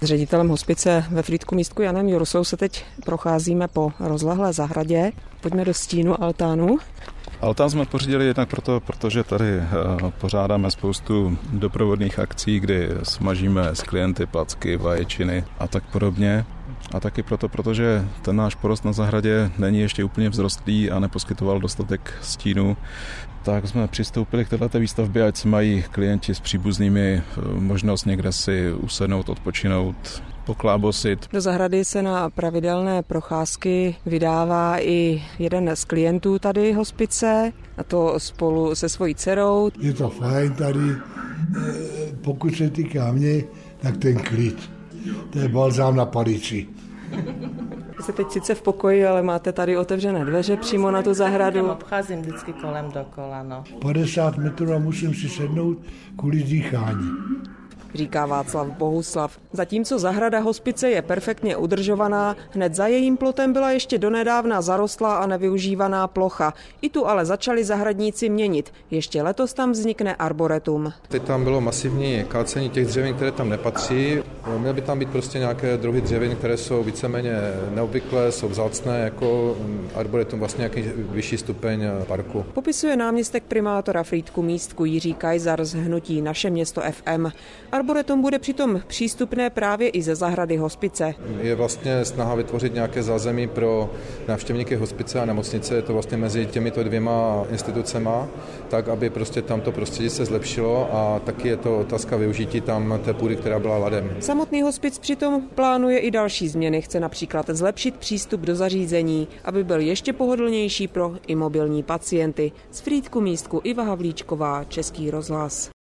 S ředitelem hospice ve Frýdku místku Janem Jursou se teď procházíme po rozlehlé zahradě. Pojďme do stínu altánu. Altán jsme pořídili jednak proto, protože tady pořádáme spoustu doprovodných akcí, kdy smažíme s klienty placky, vaječiny a tak podobně. A taky proto, protože ten náš porost na zahradě není ještě úplně vzrostlý a neposkytoval dostatek stínu, tak jsme přistoupili k této výstavbě, ať si mají klienti s příbuznými možnost někde si usednout, odpočinout, poklábosit. Do zahrady se na pravidelné procházky vydává i jeden z klientů tady hospice, a to spolu se svojí dcerou. Je to fajn tady, pokud se týká mě, tak ten klid. To je balzám na palici. Jste teď sice v pokoji, ale máte tady otevřené dveře přímo na tu zahradu. Obcházím vždycky kolem dokola, no. 50 metrů a musím si sednout kvůli dýchání. Říká Václav Bohuslav. Zatímco zahrada hospice je perfektně udržovaná, hned za jejím plotem byla ještě donedávna zarostlá a nevyužívaná plocha. I tu ale začali zahradníci měnit. Ještě letos tam vznikne arboretum. Teď tam bylo masivní kácení těch dřevin, které tam nepatří. Měly by tam být prostě nějaké druhy dřevin, které jsou víceméně neobvyklé, jsou vzácné, jako arboretum, vlastně nějaký vyšší stupeň parku. Popisuje náměstek primátora Frýdku místku Jiří Kajzar z hnutí Naše město FM. Arboretum bude přitom přístupné právě i ze zahrady hospice. Je vlastně snaha vytvořit nějaké zázemí pro návštěvníky hospice a nemocnice, je to vlastně mezi těmito dvěma institucema, tak aby prostě tamto prostředí se zlepšilo a taky je to otázka využití tam té půdy, která byla ladem. Samotný hospic přitom plánuje i další změny, chce například zlepšit přístup do zařízení, aby byl ještě pohodlnější pro imobilní pacienty. Z Frýdku místku Iva Havlíčková, Český rozhlas.